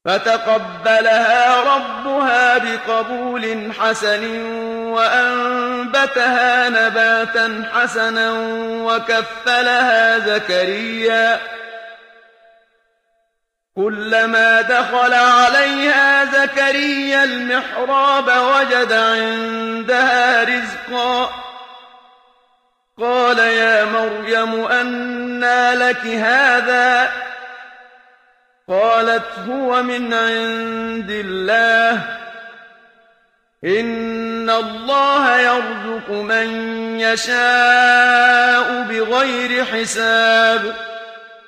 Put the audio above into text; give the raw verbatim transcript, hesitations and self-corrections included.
فتقبلها ربها بقبول حسن وأنبتها نباتا حسنا وكفلها زكريا كلما دخل عليها زكريا المحراب وجد عندها رزقا قال يا مريم أنى لك هذا قالت هو من عند الله إن الله يرزق من يشاء بغير حساب